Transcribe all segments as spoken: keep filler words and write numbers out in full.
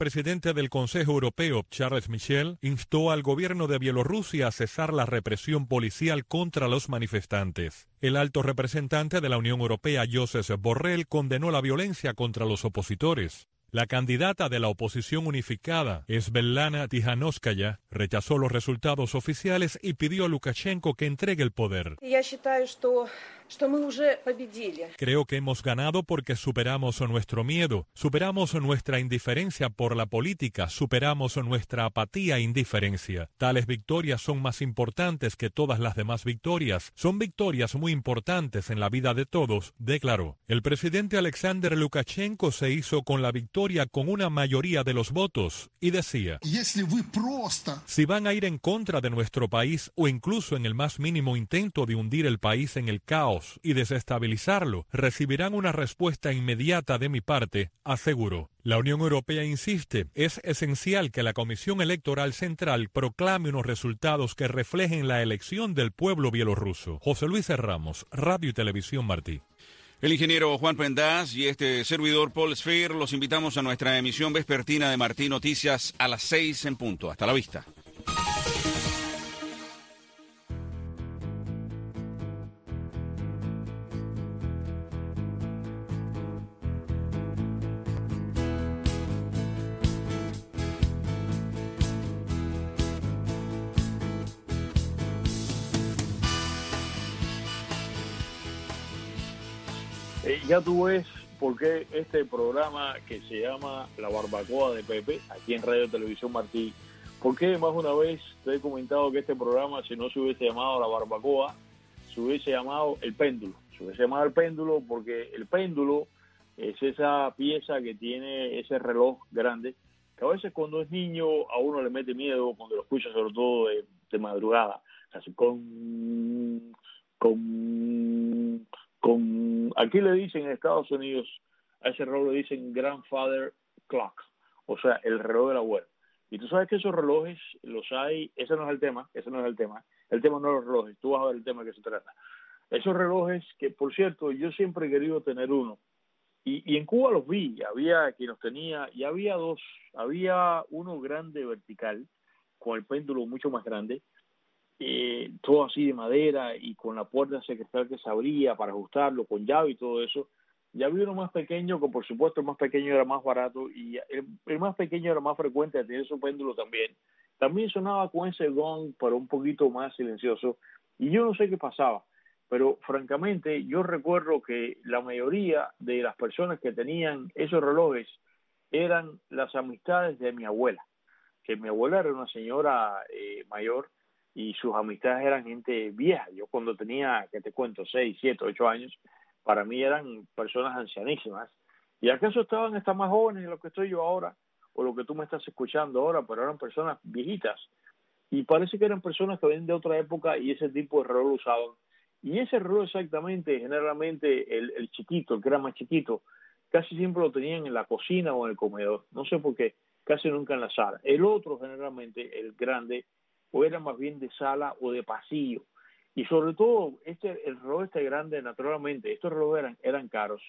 presidente del Consejo Europeo, Charles Michel, instó al gobierno de Bielorrusia a cesar la represión policial contra los manifestantes. El alto representante de la Unión Europea, Josep Borrell, condenó la violencia contra los opositores. La candidata de la oposición unificada, Svetlana Tihanovskaya, rechazó los resultados oficiales y pidió a Lukashenko que entregue el poder. Creo que hemos ganado porque superamos nuestro miedo, superamos nuestra indiferencia por la política, superamos nuestra apatía e indiferencia. Tales victorias son más importantes que todas las demás victorias. Son victorias muy importantes en la vida de todos, declaró. El presidente Alexander Lukashenko se hizo con la victoria con una mayoría de los votos y decía: si van a ir en contra de nuestro país o incluso en el más mínimo intento de hundir el país en el caos y desestabilizarlo, recibirán una respuesta inmediata de mi parte, aseguró. La Unión Europea insiste, es esencial que la Comisión Electoral Central proclame unos resultados que reflejen la elección del pueblo bielorruso. José Luis Ramos, Radio y Televisión Martí. El ingeniero Juan Prendás y este servidor Paul Sphere los invitamos a nuestra emisión vespertina de Martí Noticias a las seis en punto. Hasta la vista. Eh, ya tú ves por qué este programa que se llama La Barbacoa de Pepe, aquí en Radio Televisión Martí, por qué más una vez te he comentado que este programa, si no se hubiese llamado La Barbacoa, se hubiese llamado El Péndulo. Se hubiese llamado El Péndulo porque el péndulo es esa pieza que tiene ese reloj grande, que a veces cuando es niño a uno le mete miedo, cuando lo escucha sobre todo de, de madrugada, así con... con Con, aquí le dicen en Estados Unidos, a ese reloj le dicen Grandfather Clock, o sea, el reloj del abuelo. Y tú sabes que esos relojes los hay, ese no es el tema, ese no es el tema, el tema no es los relojes, tú vas a ver el tema de qué se trata. Esos relojes que, por cierto, yo siempre he querido tener uno, y, y en Cuba los vi, había quien los tenía, y había dos, había uno grande vertical, con el péndulo mucho más grande, Eh, todo así de madera y con la puerta ese cristal que se abría para ajustarlo con llave y todo eso. Ya había uno más pequeño, que por supuesto el más pequeño era más barato y el, el más pequeño era más frecuente de tener su péndulo también. También sonaba con ese gong, pero un poquito más silencioso, y yo no sé qué pasaba, pero francamente yo recuerdo que la mayoría de las personas que tenían esos relojes eran las amistades de mi abuela, que mi abuela era una señora eh, mayor, y sus amistades eran gente vieja. Yo cuando tenía, que te cuento, seis, siete, ocho años, para mí eran personas ancianísimas. ¿Y acaso estaban estas más jóvenes de lo que estoy yo ahora, o lo que tú me estás escuchando ahora? Pero eran personas viejitas. Y parece que eran personas que venían de otra época y ese tipo de reloj lo usaban. Y ese reloj exactamente, generalmente el, el chiquito, el que era más chiquito, casi siempre lo tenían en la cocina o en el comedor. No sé por qué, casi nunca en la sala. El otro, generalmente, el grande, o era más bien de sala o de pasillo. Y sobre todo, este el reloj este grande, naturalmente, estos relojes eran, eran caros.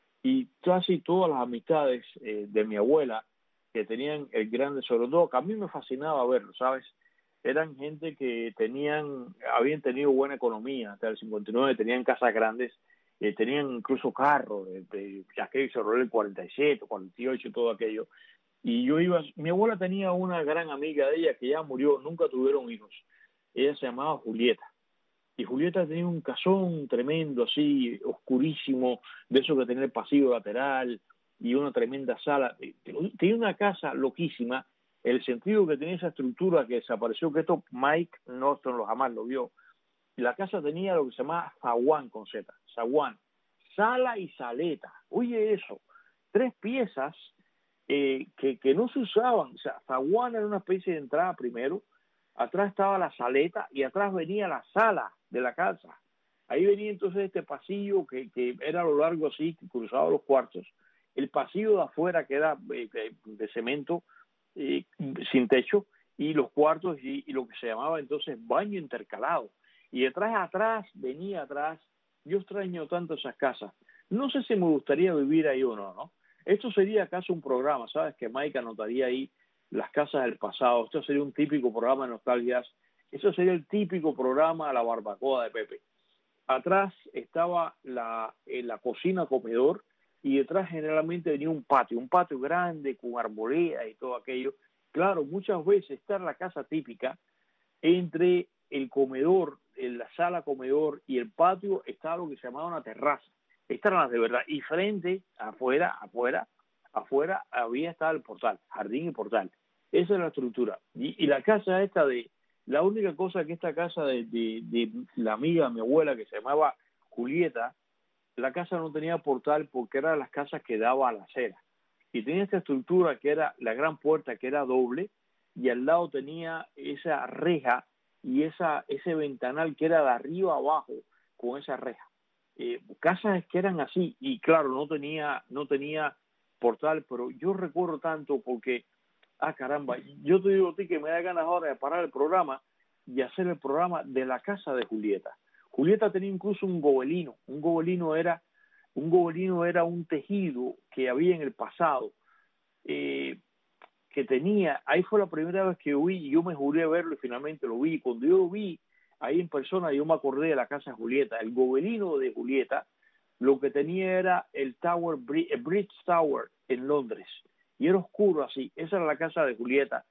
Y casi todas las amistades eh, de mi abuela, que tenían el grande, sobre todo, que a mí me fascinaba verlo, ¿sabes? Eran gente que tenían, habían tenido buena economía hasta el cincuenta y nueve, tenían casas grandes, eh, tenían incluso carros, de, de, ya que se roló el cuarenta y siete, cuarenta y ocho, todo aquello. Y yo iba, mi abuela tenía una gran amiga de ella que ya murió, nunca tuvieron hijos. Ella se llamaba Julieta. Y Julieta tenía un casón tremendo, así, oscurísimo, de eso que tenía el pasillo lateral y una tremenda sala. Tenía una casa loquísima, en el sentido que tenía esa estructura que desapareció, que esto Mike Norton lo jamás lo vio. Y la casa tenía lo que se llamaba zaguán con Z, zaguán, sala y saleta. Oye eso, tres piezas eh, que, que no se usaban. O sea, zaguán era una especie de entrada primero, atrás estaba la saleta y atrás venía la sala de la casa. Ahí venía entonces este pasillo que, que era a lo largo así, que cruzaba los cuartos. El pasillo de afuera que era eh, de cemento, eh, sin techo, y los cuartos y, y lo que se llamaba entonces baño intercalado. Y detrás, atrás, venía atrás. Yo extraño tanto esas casas. No sé si me gustaría vivir ahí o no, ¿no? Esto sería acaso un programa, ¿sabes? Que Mike anotaría ahí las casas del pasado. Esto sería un típico programa de nostalgias. Eso sería el típico programa La Barbacoa de Pepe. Atrás estaba la, eh, la cocina comedor y detrás generalmente venía un patio, un patio grande con arboleda y todo aquello. Claro, muchas veces está en la casa típica, entre el comedor, en la sala comedor y el patio está lo que se llamaba una terraza. Estas eran las de verdad. Y frente, afuera, afuera, afuera había estaba el portal, jardín y portal. Esa es la estructura. Y, y la casa esta de, la única cosa que esta casa de, de, de la amiga de mi abuela que se llamaba Julieta, la casa no tenía portal porque era de las casas que daba a la acera. Y tenía esta estructura que era la gran puerta que era doble y al lado tenía esa reja y esa ese ventanal que era de arriba a abajo con esa reja. Eh, casas que eran así y claro, no tenía no tenía portal, pero yo recuerdo tanto porque, ah caramba, yo te digo a ti que me da ganas ahora de parar el programa y hacer el programa de la casa de Julieta. Julieta tenía incluso un gobelino. Un gobelino era un gobelino era un tejido que había en el pasado, eh, que tenía, ahí fue la primera vez que yo vi, y yo me juré verlo y finalmente lo vi. Cuando yo lo vi ahí en persona, yo me acordé de la casa de Julieta. El gobelino de Julieta, lo que tenía era el Tower, el Bridge Tower en Londres, y era oscuro así. Esa era la casa de Julieta.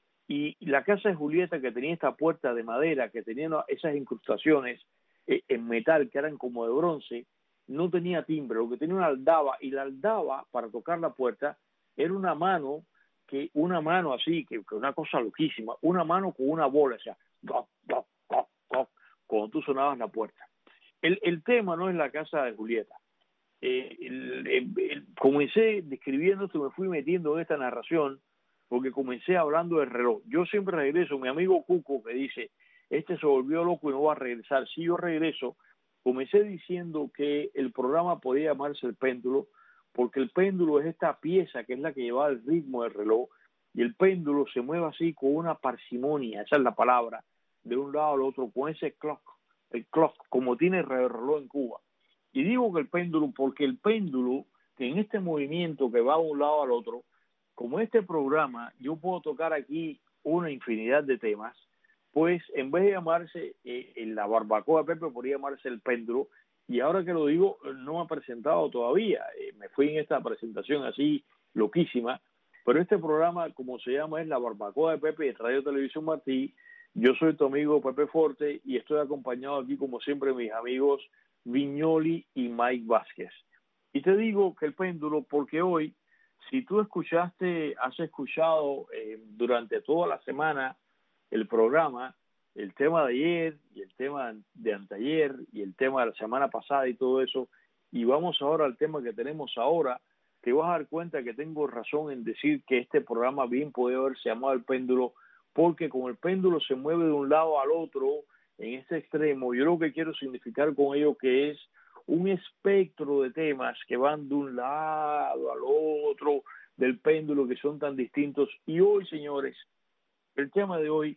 Y la casa de Julieta, que tenía esta puerta de madera, que tenía esas incrustaciones en metal que eran como de bronce, no tenía timbre, lo que tenía una aldaba, y la aldaba para tocar la puerta era una mano, que una mano así, que, que una cosa loquísima, una mano con una bola, o sea, toc, toc, toc, toc, cuando tú sonabas la puerta. El, el tema no es la casa de Julieta. Eh, el, el, el, comencé describiendo esto, me fui metiendo en esta narración, porque comencé hablando del reloj. Yo siempre regreso, mi amigo Cuco que dice, este se volvió loco y no va a regresar. Si yo regreso, comencé diciendo que el programa podía llamarse el péndulo, porque el péndulo es esta pieza que es la que lleva el ritmo del reloj, y el péndulo se mueve así con una parsimonia, esa es la palabra, de un lado al otro, con ese clock, el clock, como tiene el reloj en Cuba. Y digo que el péndulo, porque el péndulo, que en este movimiento que va de un lado al otro, como este programa, yo puedo tocar aquí una infinidad de temas, pues en vez de llamarse eh, en la barbacoa de Pepe, podría llamarse el péndulo. Y ahora que lo digo, no me ha presentado todavía. Eh, me fui en esta presentación así loquísima. Pero este programa, como se llama, es La Barbacoa de Pepe de Radio Televisión Martí. Yo soy tu amigo Pepe Forte y estoy acompañado aquí, como siempre, mis amigos Viñoli y Mike Vázquez. Y te digo que el péndulo, porque hoy, si tú escuchaste, has escuchado eh, durante toda la semana el programa, el tema de ayer y el tema de anteayer y el tema de la semana pasada y todo eso, y vamos ahora al tema que tenemos ahora, te vas a dar cuenta que tengo razón en decir que este programa bien puede haberse llamado el péndulo, porque como el péndulo se mueve de un lado al otro en este extremo, yo lo que quiero significar con ello que es un espectro de temas que van de un lado al otro del péndulo, que son tan distintos. Y hoy, señores, el tema de hoy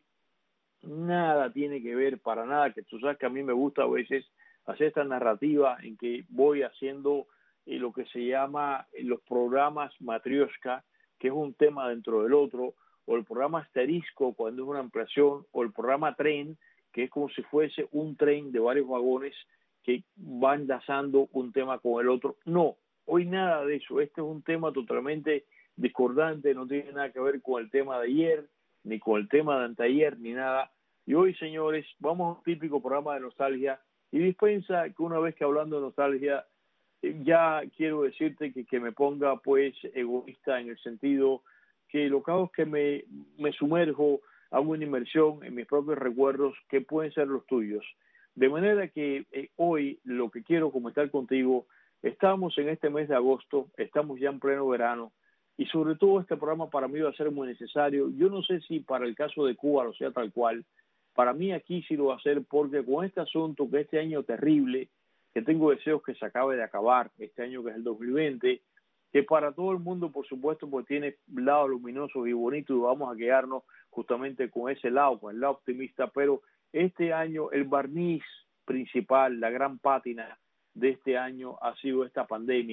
nada tiene que ver para nada, que tú sabes que a mí me gusta a veces hacer esta narrativa en que voy haciendo eh, lo que se llama eh, los programas Matrioshka, que es un tema dentro del otro, o el programa asterisco cuando es una ampliación, o el programa tren, que es como si fuese un tren de varios vagones que van enlazando un tema con el otro. No, hoy nada de eso. Este es un tema totalmente discordante, no tiene nada que ver con el tema de ayer, ni con el tema de anteayer, ni nada. Y hoy, señores, vamos a un típico programa de nostalgia, y dispensa que una vez que hablando de nostalgia, ya quiero decirte que, que me ponga pues egoísta en el sentido que lo que hago es que me, me sumerjo, hago una inmersión en mis propios recuerdos que pueden ser los tuyos. De manera que eh, hoy lo que quiero comentar contigo, estamos en este mes de agosto, estamos ya en pleno verano, y sobre todo este programa para mí va a ser muy necesario. Yo no sé si para el caso de Cuba lo sea tal cual, para mí aquí sí lo va a ser, porque con este asunto que este año terrible, que tengo deseos que se acabe de acabar, este año que es el dos mil veinte, que para todo el mundo, por supuesto, pues tiene lado luminoso y bonito, y vamos a quedarnos justamente con ese lado, con el lado optimista, pero este año el barniz principal, la gran pátina de este año ha sido esta pandemia,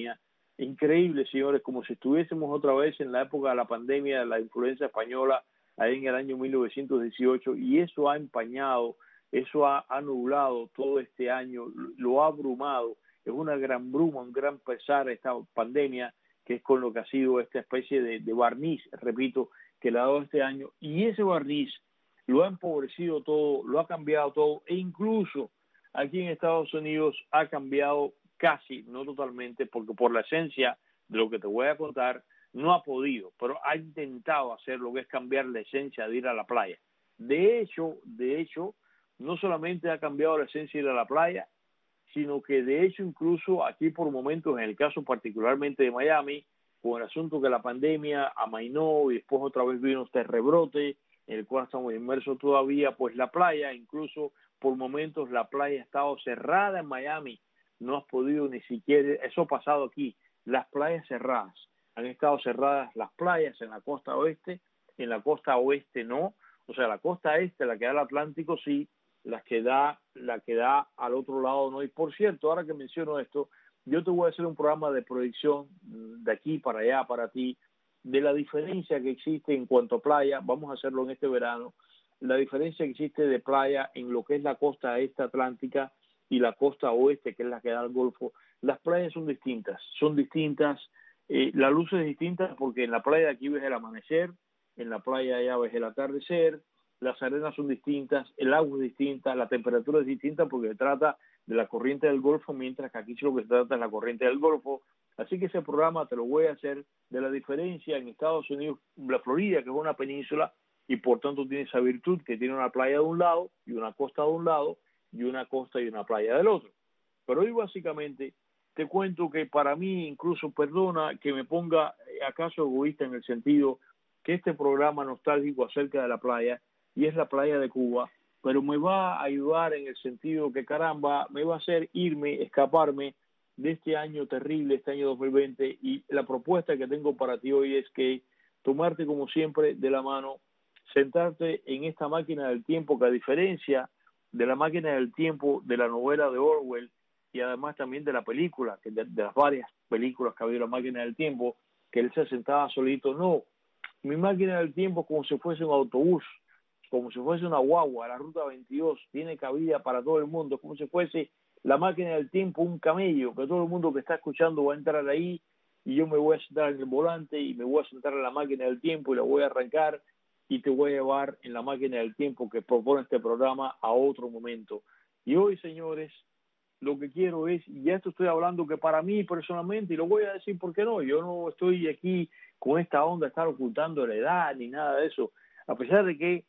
Increíble, señores, como si estuviésemos otra vez en la época de la pandemia de la influenza española, ahí en el año mil novecientos dieciocho, y eso ha empañado, eso ha, ha nublado todo este año, lo ha abrumado. Es una gran bruma, un gran pesar esta pandemia, que es con lo que ha sido esta especie de, de barniz, repito, que le ha dado este año, y ese barniz lo ha empobrecido todo, lo ha cambiado todo, e incluso aquí en Estados Unidos ha cambiado casi, no totalmente, porque por la esencia de lo que te voy a contar, no ha podido, pero ha intentado hacer lo que es cambiar la esencia de ir a la playa. De hecho, de hecho, no solamente ha cambiado la esencia de ir a la playa, sino que de hecho incluso aquí por momentos, en el caso particularmente de Miami, con el asunto que la pandemia amainó y después otra vez vino este rebrote, en el cual estamos inmersos todavía, pues la playa, incluso por momentos la playa ha estado cerrada en Miami, no has podido ni siquiera, eso ha pasado aquí, las playas cerradas, han estado cerradas las playas en la costa oeste, en la costa oeste no, o sea, la costa este, la que da al Atlántico sí, la que da, la que da al otro lado no. Y por cierto, ahora que menciono esto, yo te voy a hacer un programa de proyección de aquí para allá, para ti, de la diferencia que existe en cuanto a playa, vamos a hacerlo en este verano, la diferencia que existe de playa en lo que es la costa este atlántica y la costa oeste, que es la que da al Golfo. Las playas son distintas, son distintas, eh, la luz es distinta porque en la playa de aquí ves el amanecer, en la playa allá ves el atardecer, las arenas son distintas, el agua es distinta, la temperatura es distinta porque se trata de la corriente del Golfo, mientras que aquí lo que se trata es la corriente del Golfo. Así que ese programa te lo voy a hacer de la diferencia en Estados Unidos, la Florida, que es una península, y por tanto tiene esa virtud que tiene una playa de un lado y una costa de un lado y una costa y una playa del otro. Pero hoy básicamente te cuento que para mí, incluso, perdona que me ponga acaso egoísta en el sentido que este programa nostálgico acerca de la playa, y es la playa de Cuba, pero me va a ayudar en el sentido que, caramba, me va a hacer irme, escaparme de este año terrible, este año dos mil veinte, y la propuesta que tengo para ti hoy es que tomarte como siempre de la mano, sentarte en esta máquina del tiempo que a diferencia de la máquina del tiempo de la novela de Orwell y además también de la película, que de, de las varias películas que ha habido la máquina del tiempo, que él se sentaba solito, no, mi máquina del tiempo es como si fuese un autobús, como si fuese una guagua, la ruta veintidós, tiene cabida para todo el mundo, como si fuese la máquina del tiempo, un camello, que todo el mundo que está escuchando va a entrar ahí y yo me voy a sentar en el volante y me voy a sentar en la máquina del tiempo y la voy a arrancar y te voy a llevar en la máquina del tiempo que propone este programa a otro momento. Y hoy, señores, lo que quiero es, y ya esto estoy hablando que para mí personalmente, y lo voy a decir porque no, yo no estoy aquí con esta onda de estar ocultando la edad ni nada de eso, a pesar de que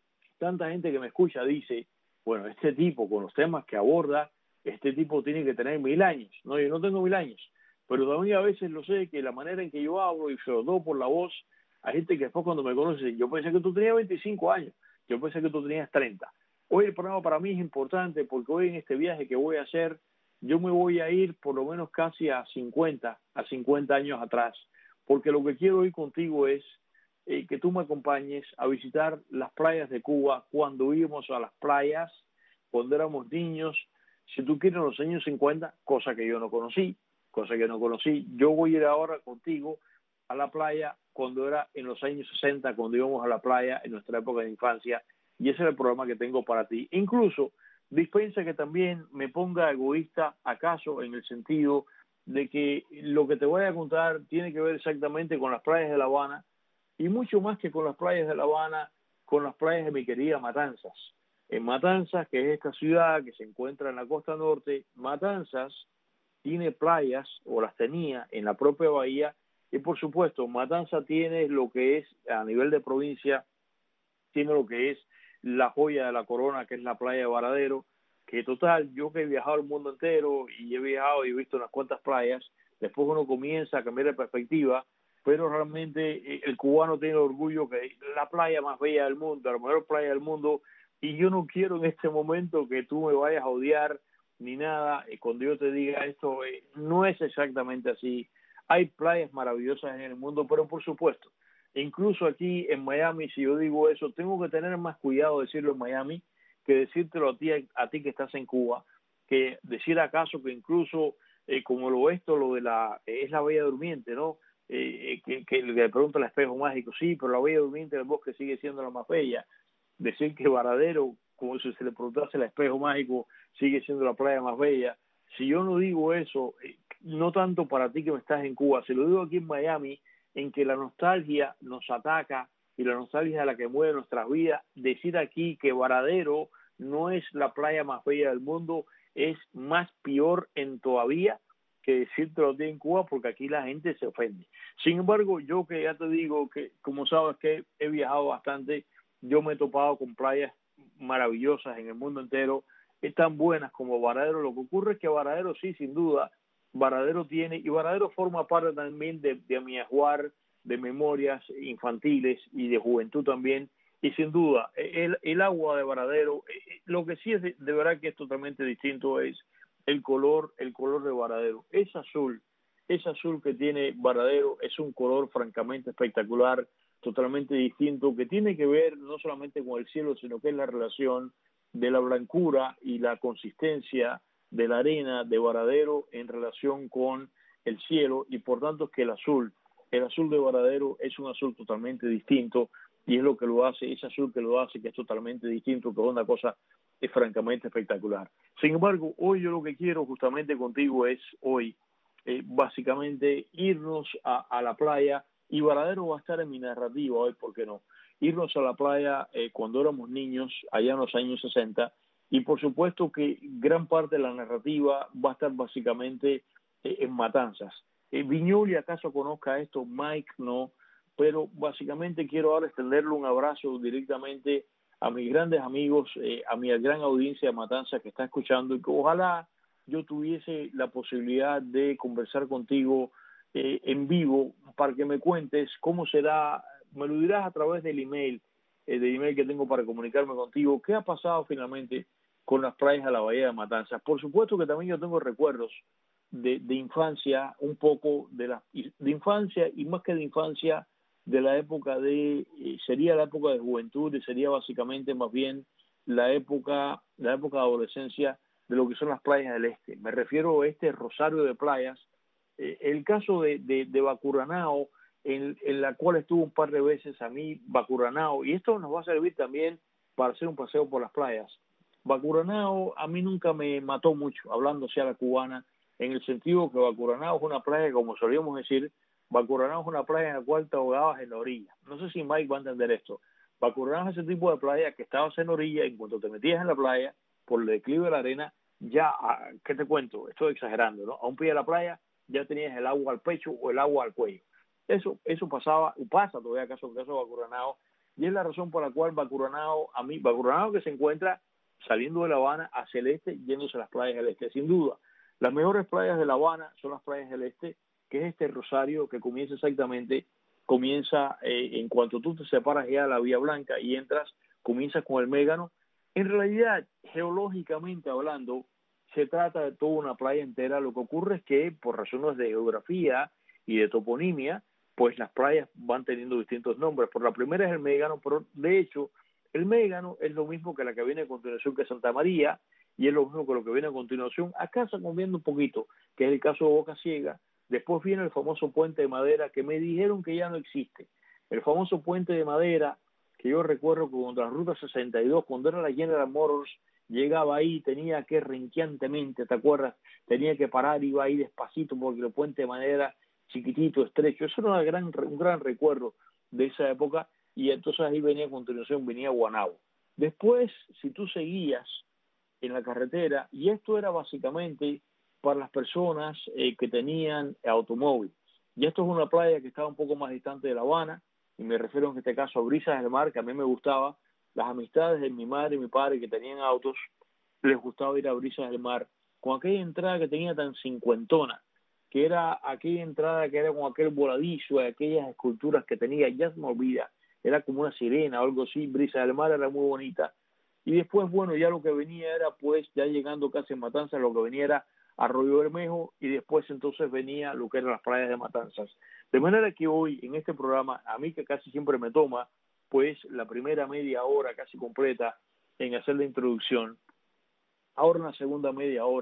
tanta gente que me escucha dice, bueno, este tipo con los temas que aborda, este tipo tiene que tener mil años. No, yo no tengo mil años, pero también a veces lo sé que la manera en que yo hablo y sobre todo por la voz, hay gente que después cuando me conoce, yo pensé que tú tenías veinticinco años, yo pensé que tú tenías treinta. Hoy el programa para mí es importante porque hoy en este viaje que voy a hacer, yo me voy a ir por lo menos casi a cincuenta, a cincuenta años atrás, porque lo que quiero ir contigo es Eh, que tú me acompañes a visitar las playas de Cuba cuando íbamos a las playas, cuando éramos niños, si tú quieres en los años cincuenta, cosa que yo no conocí, cosa que no conocí, yo voy a ir ahora contigo a la playa cuando era en los años sesenta, cuando íbamos a la playa en nuestra época de infancia, y ese es el programa que tengo para ti. Incluso, dispensa que también me ponga egoísta, acaso, en el sentido de que lo que te voy a contar tiene que ver exactamente con las playas de La Habana, y mucho más que con las playas de La Habana, con las playas de mi querida Matanzas. En Matanzas, que es esta ciudad que se encuentra en la costa norte, Matanzas tiene playas, o las tenía, en la propia bahía, y por supuesto, Matanzas tiene lo que es, a nivel de provincia, tiene lo que es la joya de la corona, que es la playa de Varadero, que total, yo que he viajado el mundo entero, y he viajado y he visto unas cuantas playas, después uno comienza a cambiar de perspectiva, pero realmente el cubano tiene el orgullo que es la playa más bella del mundo, la mejor playa del mundo, y yo no quiero en este momento que tú me vayas a odiar ni nada, y cuando yo te diga esto, eh, no es exactamente así. Hay playas maravillosas en el mundo, pero por supuesto, incluso aquí en Miami, si yo digo eso, tengo que tener más cuidado de decirlo en Miami que decírtelo a ti, a ti que estás en Cuba, que decir acaso que incluso eh, como lo esto, lo de la, eh, es la Bella Durmiente, ¿no? Eh, que, que le pregunta el espejo mágico, sí, pero la Bella Durmiente del bosque sigue siendo la más bella. Decir que Varadero, como si se le preguntase el espejo mágico, sigue siendo la playa más bella. Si yo no digo eso, eh, no tanto para ti que me estás en Cuba, se lo digo aquí en Miami, en que la nostalgia nos ataca y la nostalgia es la que mueve nuestras vidas. Decir aquí que Varadero no es la playa más bella del mundo es más peor en todavía que decírtelo a ti en Cuba, porque aquí la gente se ofende. Sin embargo, yo que ya te digo que, como sabes que he viajado bastante, yo me he topado con playas maravillosas en el mundo entero, tan buenas como Varadero. Lo que ocurre es que Varadero sí, sin duda, Varadero tiene, y Varadero forma parte también de, de mi ajuar de memorias infantiles y de juventud también, y sin duda, el, el agua de Varadero, lo que sí es de, de verdad que es totalmente distinto es el color, el color de Varadero. Es azul, ese azul que tiene Varadero es un color francamente espectacular, totalmente distinto, que tiene que ver no solamente con el cielo, sino que es la relación de la blancura y la consistencia de la arena de Varadero en relación con el cielo, y por tanto es que el azul, el azul de Varadero es un azul totalmente distinto, y es lo que lo hace, ese azul que lo hace, que es totalmente distinto, que es una cosa es francamente espectacular. Sin embargo, hoy yo lo que quiero justamente contigo es hoy, eh, básicamente, irnos a, a la playa, y Varadero va a estar en mi narrativa hoy, ¿por qué no? Irnos a la playa eh, cuando éramos niños, allá en los años sesenta, y por supuesto que gran parte de la narrativa va a estar básicamente eh, en Matanzas. Eh, Viñoli acaso conozca esto, Mike no, pero básicamente quiero ahora extenderle un abrazo directamente a mis grandes amigos, eh, a mi gran audiencia de Matanzas que está escuchando, y que ojalá yo tuviese la posibilidad de conversar contigo eh, en vivo para que me cuentes cómo será, me lo dirás a través del email, eh, del email que tengo para comunicarme contigo, qué ha pasado finalmente con las playas de la Bahía de Matanzas. Por supuesto que también yo tengo recuerdos de, de infancia, un poco de la de infancia, y más que de infancia, de la época de, eh, sería la época de juventud, y sería básicamente más bien la época, la época de adolescencia de lo que son las playas del este. Me refiero a este rosario de playas, eh, el caso de, de, de Bacuranao, en, en la cual estuve un par de veces a mí, Bacuranao, y esto nos va a servir también para hacer un paseo por las playas. Bacuranao a mí nunca me mató mucho, hablando hacia la cubana, en el sentido que Bacuranao es una playa, como solíamos decir, Bacuranao es una playa en la cual te ahogabas en la orilla. No sé si Mike va a entender esto. Bacuranao es ese tipo de playa que estabas en la orilla, y en cuanto te metías en la playa, por el declive de la arena, ya, ¿qué te cuento? Estoy exagerando, ¿no? A un pie de la playa ya tenías el agua al pecho o el agua al cuello. Eso eso pasaba, y pasa todavía caso en caso de Bacuranao, y es la razón por la cual Bacuranao, a mí, Bacuranao que se encuentra saliendo de La Habana hacia el este, yéndose a las playas del este. Sin duda, las mejores playas de La Habana son las playas del este, que es este rosario que comienza exactamente, comienza eh, en cuanto tú te separas ya de la Vía Blanca y entras, comienza con el Mégano. En realidad, geológicamente hablando, se trata de toda una playa entera. Lo que ocurre es que, por razones de geografía y de toponimia, pues las playas van teniendo distintos nombres. Por la primera es el Mégano, pero de hecho, el Mégano es lo mismo que la que viene a continuación, que es Santa María, y es lo mismo que lo que viene a continuación. Acá se conviene un poquito, que es el caso de Boca Ciega. Después viene el famoso puente de madera, que me dijeron que ya no existe. El famoso puente de madera, que yo recuerdo que cuando la Ruta sesenta y dos, cuando era la General Motors, llegaba ahí, tenía que renqueantemente, ¿te acuerdas? Tenía que parar, iba ahí despacito, porque el puente de madera, chiquitito, estrecho, eso era una gran, un gran recuerdo de esa época, y entonces ahí venía a continuación, venía Guanabo. Después, si tú seguías en la carretera, y esto era básicamente para las personas eh, que tenían automóvil. Y esto es una playa que estaba un poco más distante de La Habana, y me refiero en este caso a Brisas del Mar, que a mí me gustaba. Las amistades de mi madre y mi padre que tenían autos, les gustaba ir a Brisas del Mar, con aquella entrada que tenía tan cincuentona, que era aquella entrada que era con aquel voladizo, aquellas esculturas que tenía, ya se me olvida, era como una sirena o algo así. Brisas del Mar era muy bonita. Y después, bueno, ya lo que venía era, pues, ya llegando casi en Matanzas, lo que venía era Arroyo Bermejo, y después entonces venía lo que eran las playas de Matanzas. De manera que hoy, en este programa, a mí que casi siempre me toma, pues, la primera media hora casi completa en hacer la introducción, ahora en la segunda media hora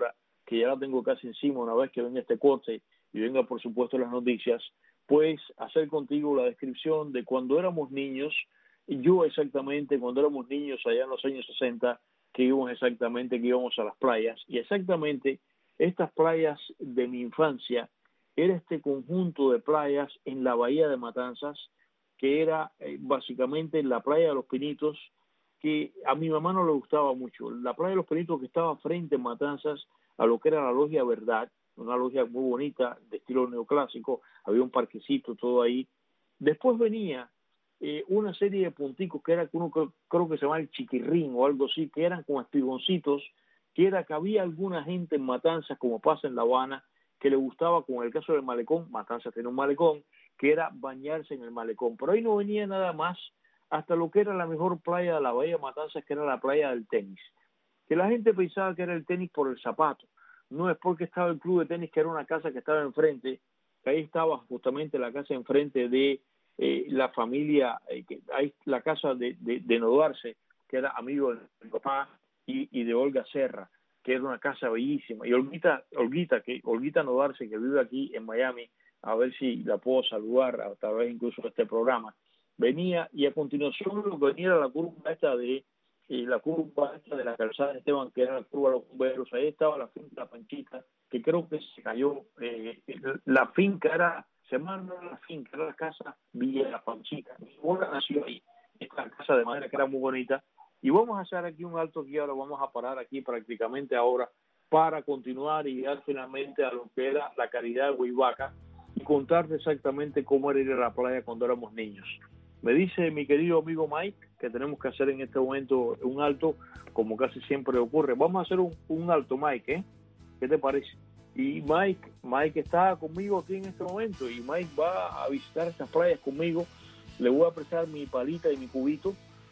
que ya la tengo casi encima una vez que venga este corte y venga, por supuesto, las noticias, pues hacer contigo la descripción de cuando éramos niños, y yo exactamente, cuando éramos niños allá en los años sesenta, que íbamos exactamente, que íbamos a las playas, y exactamente estas playas de mi infancia, era este conjunto de playas en la bahía de Matanzas, que era eh, básicamente la playa de los Pinitos, que a mi mamá no le gustaba mucho. La playa de los Pinitos que estaba frente en Matanzas a lo que era la Logia Verdad, una logia muy bonita, de estilo neoclásico, había un parquecito, todo ahí. Después venía eh, una serie de punticos que era que uno creo, creo que se llama el Chiquirrín o algo así, que eran como espigoncitos, que era que había alguna gente en Matanzas, como pasa en La Habana, que le gustaba, como en el caso del malecón, Matanzas tenía un malecón, que era bañarse en el malecón. Pero ahí no venía nada más hasta lo que era la mejor playa de la bahía de Matanzas, que era la playa del tenis. Que la gente pensaba que era el tenis por el zapato. No es porque estaba el club de tenis, que era una casa que estaba enfrente, que ahí estaba justamente la casa enfrente de eh, la familia, eh, que ahí la casa de, de, de Nodarse, que era amigo de mi papá, y, y de Olga Serra, que era una casa bellísima. Y Olguita, Olguita, que Olguita Nodarse, que vive aquí en Miami, a ver si la puedo saludar, a través incluso de este programa, venía, y a continuación lo que venía era la curva esta de y la curva esta de la calzada de Esteban, que era la curva de los bomberos. Ahí estaba la finca La Panchita, que creo que se cayó. Eh, la finca era, se llama no era la finca, era la casa Villa La Panchita. Mi abuela nació ahí, esta casa de madera que era muy bonita. Y vamos a hacer aquí un alto aquí, ahora vamos a parar aquí prácticamente ahora para continuar y llegar finalmente a lo que era la Caridad de Huivaca y contarte exactamente cómo era ir a la playa cuando éramos niños. Me dice mi querido amigo Mike que tenemos que hacer en este momento un alto, como casi siempre ocurre. Vamos a hacer un, un alto, Mike, ¿eh? ¿Qué te parece? Y Mike, Mike está conmigo aquí en este momento, y Mike va a visitar estas playas conmigo. Le voy a prestar mi palita y mi cubito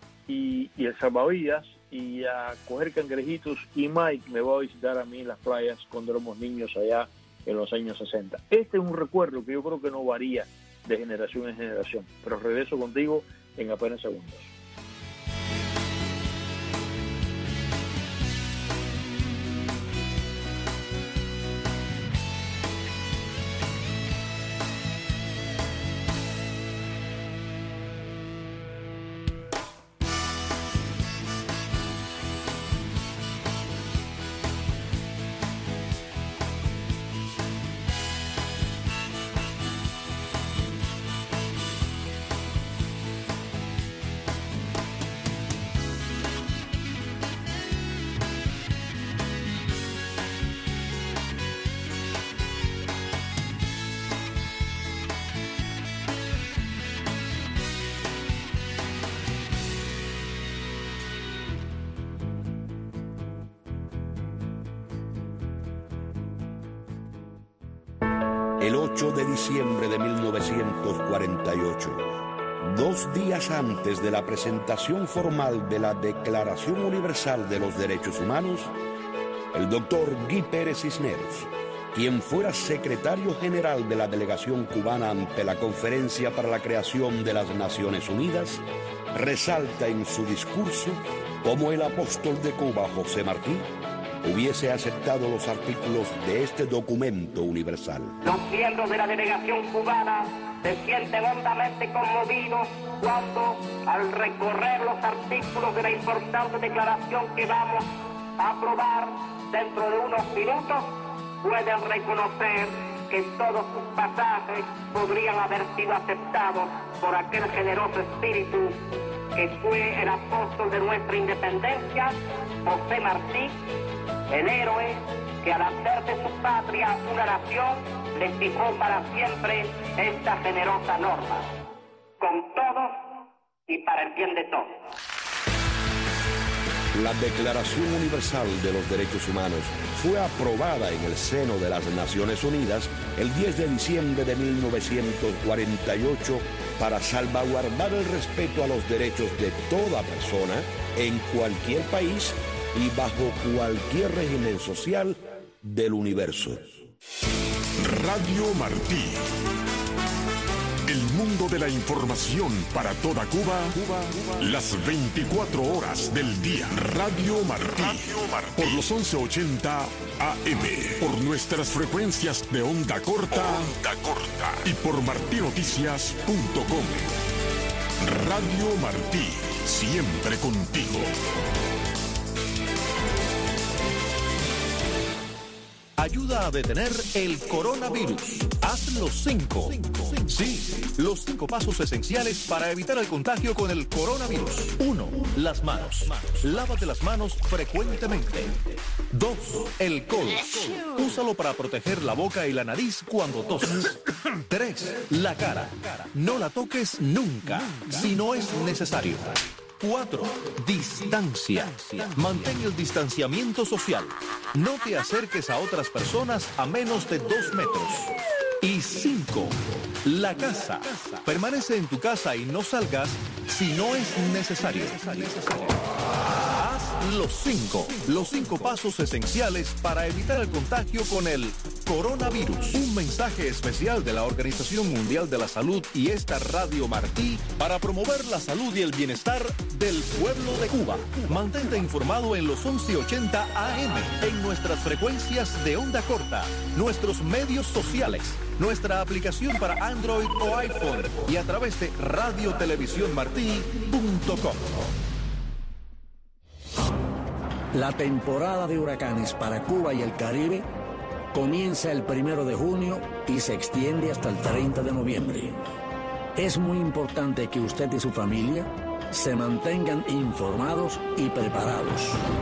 y, y el salvavidas y a coger cangrejitos, y Mike me va a visitar a mí en las playas cuando éramos niños allá en los años sesenta. Este es un recuerdo que yo creo que no varía de generación en generación, pero regreso contigo en apenas segundos. El ocho de diciembre de mil novecientos cuarenta y ocho, dos días antes de la presentación formal de la Declaración Universal de los Derechos Humanos, el doctor Guy Pérez Cisneros, quien fuera secretario general de la delegación cubana ante la Conferencia para la Creación de las Naciones Unidas, resalta en su discurso cómo el apóstol de Cuba, José Martí, hubiese aceptado los artículos de este documento universal. Los miembros de la delegación cubana se sienten hondamente conmovidos cuando, al recorrer los artículos de la importante declaración que vamos a aprobar dentro de unos minutos, pueden reconocer que todos sus pasajes podrían haber sido aceptados por aquel generoso espíritu que fue el apóstol de nuestra independencia, José Martí, el héroe que al hacer de su patria una nación le fijó para siempre esta generosa norma, con todos y para el bien de todos. La Declaración Universal de los Derechos Humanos fue aprobada en el seno de las Naciones Unidas el diez de diciembre de mil novecientos cuarenta y ocho para salvaguardar el respeto a los derechos de toda persona en cualquier país y bajo cualquier régimen social del universo. Radio Martí, el El mundo de la información para toda Cuba, Cuba, Cuba. Las veinticuatro horas del día. Radio Martí. Radio Martí. Por los once ochenta A M. Por nuestras frecuencias de onda corta. Onda corta. Y por martí noticias punto com. Radio Martí. Siempre contigo. Ayuda a detener el coronavirus. Haz los cinco. Sí, los cinco pasos esenciales para evitar el contagio con el coronavirus. Uno, las manos. Lávate las manos frecuentemente. Dos, el codo. Úsalo para proteger la boca y la nariz cuando toses. Tres, la cara. No la toques nunca, si no es necesario. Cuatro, distancia. Mantén el distanciamiento social. No te acerques a otras personas a menos de dos metros. Y cinco, la casa. Permanece en tu casa y no salgas si no es necesario. Haz los cinco, los cinco pasos esenciales para evitar el contagio con el coronavirus. Un mensaje especial de la Organización Mundial de la Salud y esta Radio Martí para promover la salud y el bienestar del pueblo de Cuba. Mantente informado en los once ochenta A M, en nuestras frecuencias de onda corta, nuestros medios sociales, nuestra aplicación para Android o iPhone y a través de radio televisión martí punto com. La temporada de huracanes para Cuba y el Caribe comienza el primero de junio y se extiende hasta el treinta de noviembre. Es muy importante que usted y su familia se mantengan informados y preparados.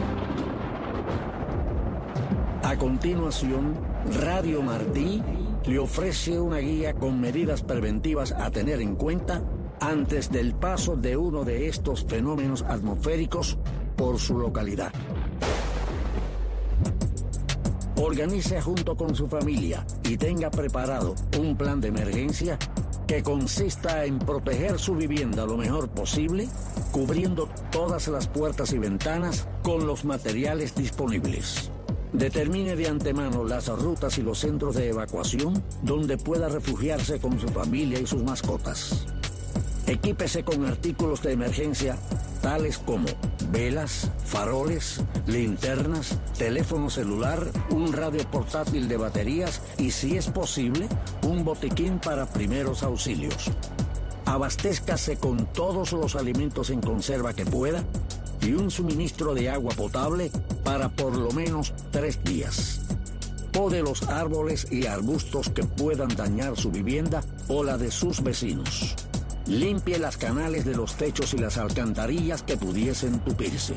A continuación, Radio Martí le ofrece una guía con medidas preventivas a tener en cuenta antes del paso de uno de estos fenómenos atmosféricos por su localidad. Organice junto con su familia y tenga preparado un plan de emergencia que consista en proteger su vivienda lo mejor posible, cubriendo todas las puertas y ventanas con los materiales disponibles. Determine de antemano las rutas y los centros de evacuación donde pueda refugiarse con su familia y sus mascotas. Equípese con artículos de emergencia tales como velas, faroles, linternas, teléfono celular, un radio portátil de baterías y, si es posible, un botiquín para primeros auxilios. Abastézcase con todos los alimentos en conserva que pueda y un suministro de agua potable para por lo menos tres días. Pode los árboles y arbustos que puedan dañar su vivienda o la de sus vecinos. Limpie las canales de los techos y las alcantarillas que pudiesen tupirse.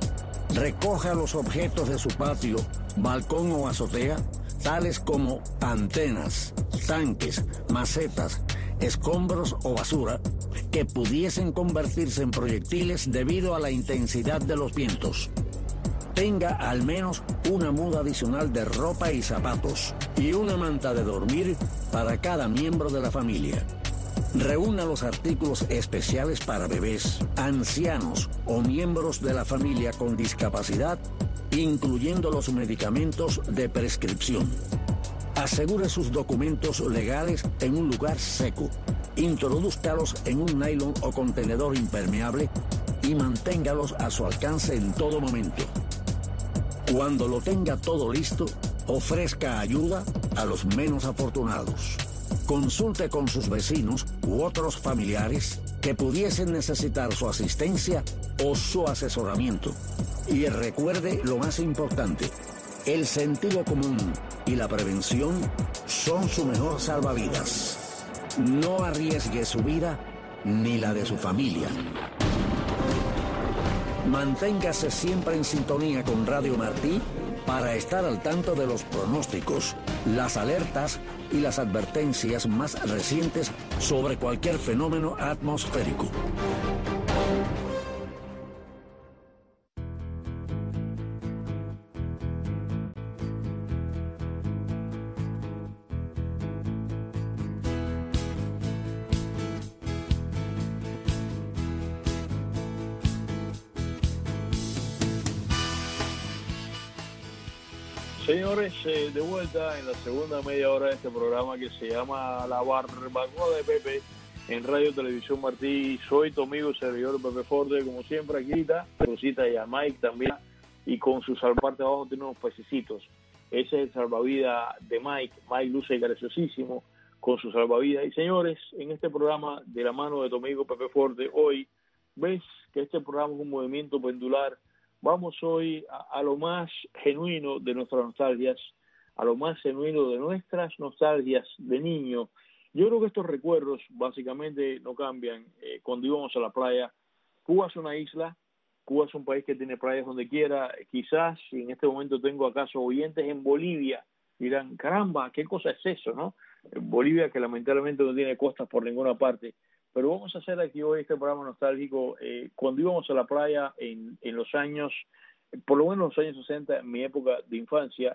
Recoja los objetos de su patio, balcón o azotea, tales como antenas, tanques, macetas, escombros o basura, que pudiesen convertirse en proyectiles debido a la intensidad de los vientos. Tenga al menos una muda adicional de ropa y zapatos y una manta de dormir para cada miembro de la familia. Reúna los artículos especiales para bebés, ancianos o miembros de la familia con discapacidad, incluyendo los medicamentos de prescripción. Asegure sus documentos legales en un lugar seco. Introdúzcalos en un nylon o contenedor impermeable y manténgalos a su alcance en todo momento. Cuando lo tenga todo listo, ofrezca ayuda a los menos afortunados. Consulte con sus vecinos u otros familiares que pudiesen necesitar su asistencia o su asesoramiento. Y recuerde lo más importante, el sentido común y la prevención son su mejor salvavidas. No arriesgue su vida ni la de su familia. Manténgase siempre en sintonía con Radio Martí para estar al tanto de los pronósticos, las alertas y las advertencias más recientes sobre cualquier fenómeno atmosférico. Señores, eh, de vuelta en la segunda media hora de este programa que se llama La Barbacoa de Pepe, en Radio Televisión Martí. Soy tu amigo servidor Pepe Forte, como siempre aquí está, Rosita y a Mike también, y con su salvaparte abajo tiene unos pececitos. Ese es el salvavidas de Mike. Mike luce graciosísimo con su salvavidas. Y señores, en este programa de la mano de tu amigo Pepe Forte, hoy ves que este programa es un movimiento pendular. Vamos hoy a, a lo más genuino de nuestras nostalgias, a lo más genuino de nuestras nostalgias de niño. Yo creo que estos recuerdos básicamente no cambian. Eh, cuando íbamos a la playa, Cuba es una isla, Cuba es un país que tiene playas donde quiera. Quizás, si en este momento tengo acaso oyentes en Bolivia, dirán, caramba, ¿qué cosa es eso, no? En Bolivia, que lamentablemente no tiene costas por ninguna parte. Pero vamos a hacer aquí hoy este programa nostálgico. Eh, cuando íbamos a la playa en, en los años, por lo menos los años sesenta, en mi época de infancia,